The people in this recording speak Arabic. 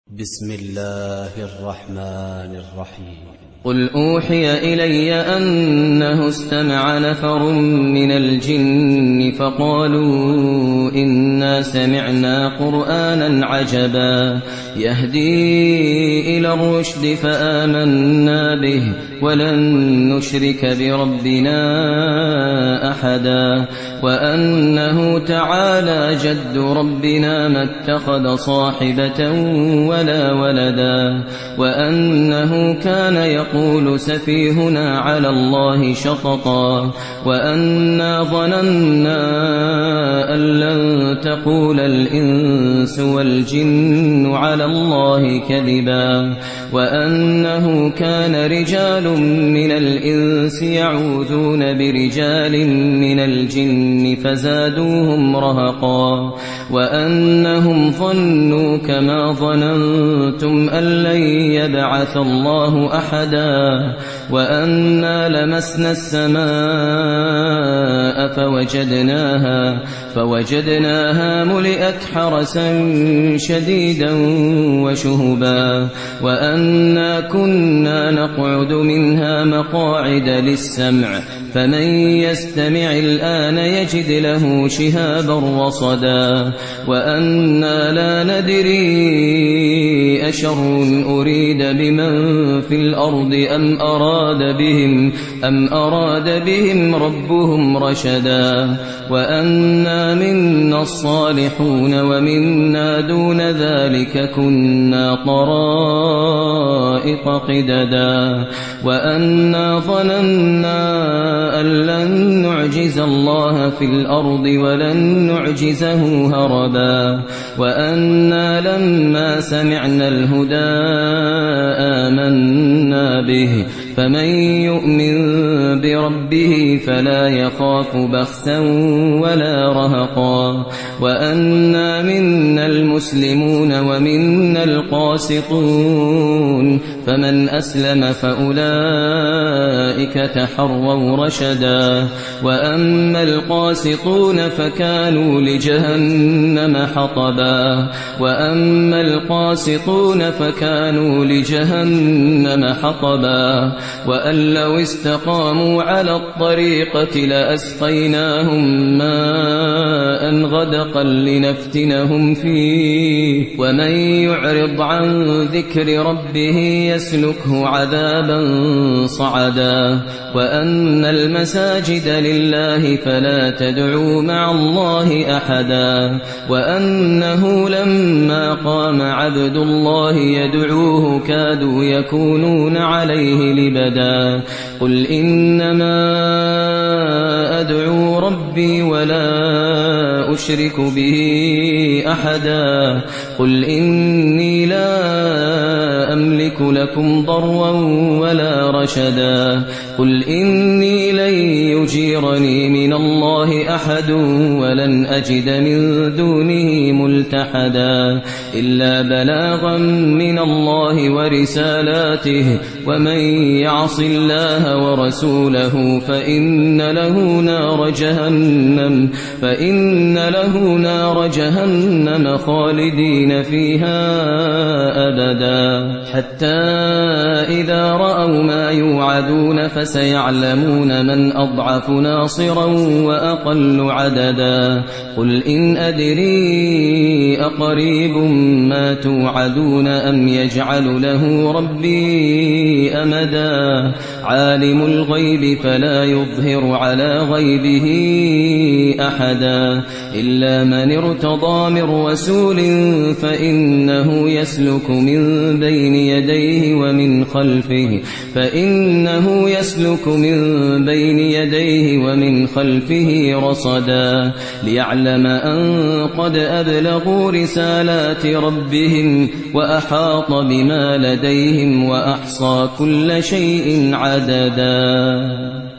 بسم الله الرحمن الرحيم. قل أوحي إلي أنه استمع نفر من الجن فقالوا إنا سمعنا قرآنا عجبا يهدي إلى الرشد فآمنا به ولن نشرك بربنا أحدا وأنه تعالى جد ربنا ما اتخذ صاحبة ولا ولدا وأنه كان يقول سفيهنا على الله شططا وأنا ظننا أن لن تقول الإنس والجن على الله كذبا وأنه كان رجال من الإنس يعوذون برجال من الجن فزادوهم رهقا وأنهم ظنوا كما ظننتم أن لن يبعث الله أحدا وأنا لمسنا السماء فوجدناها ملئت حرسا شديدا وشهبا وأنا كنا نقعد منها مقاعد للسمع فمن يستمع الآن يجد له شهابا رصدا وأنا لا ندري أشر أريد بمن في الأرض أم أراد بهم ربهم رشدا وأنا منا الصالحون ومنا دون ذلك كنا طرائق قددا وأنا ظننا أن لن نعجز الله في الأرض ولن نعجزه هربا وأنا لما سمعنا الهدى آمنا به فمن يؤمن بربه فلا يخاف بخسا ولا رهقا وأنا منا المسلمون ومنا القاسطون فمن أسلم فأولئك تحروا رشدا وأما القاسطون فكانوا لجهنم حطبا وأن لو استقاموا على الطريقة لأسقيناهم ماء غدقا لنفتنهم فيه ومن يعرض عن ذكر ربه يسلكه عذابا صعدا وأن المساجد لله فلا تدعوا مع الله أحدا وأنه لما قام عبد الله يدعوه كادوا يكونون عليه لبدا قل إنما أدعو ربي ولا أشرك به أحدا قل إني لا أملك لكم ضرا ولا رشدا قل إني لن يجيرني من الله أحد ولن أجد من دونه ملتحدا إلا بلاغا من الله ورسالاته ومن يعص الله ورسوله فإن له نار جهنم خالدين فيها أبدا حتى إذا رأوا ما يوعدون فسيعلمون من أضعف ناصرا وأقل عددا قل إن أدري أقريب ما توعدون أم يجعل له ربي أمدا عالم الغيب فلا يظهر على غيبه أحدا إلا من ارتضى من رسول فإنه يسلك من بين يديه ومن خلفه رصدا ليعلم أن قد أبلغوا رسالات ربهم وأحاط بما لديهم وأحصى كل شيء عددا.